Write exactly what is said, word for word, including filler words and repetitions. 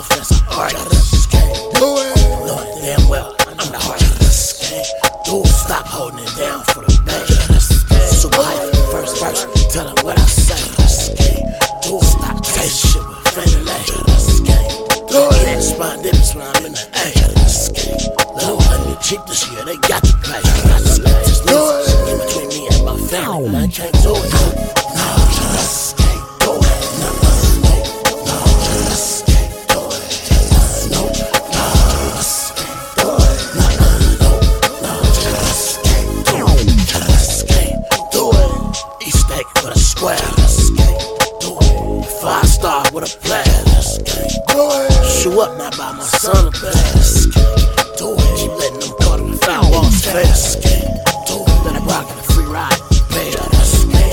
off, that's an art. This game, do it. Know it damn well, I'm the heart of this game. Do it, stop holding it down for the bag. Super hype, first verse, tell them what I say. This game, do it, stop taking shit with Fannie. This game, do it. Can't spot difference when I'm in the A. This game, little honey cheap this year, they got to play. Got to play. Just listen, in between me and my family, I can't do it. No, this game, do it. No, no, this game, do it. No, no, this game, do it. No, no, no, this game, do it. This game, do it. East Egg with a square. This game, do it. Five star with a player. This game, do it. Shoot up, now buy my son a bag. This game, do it. Keep letting them call them foul walls fast.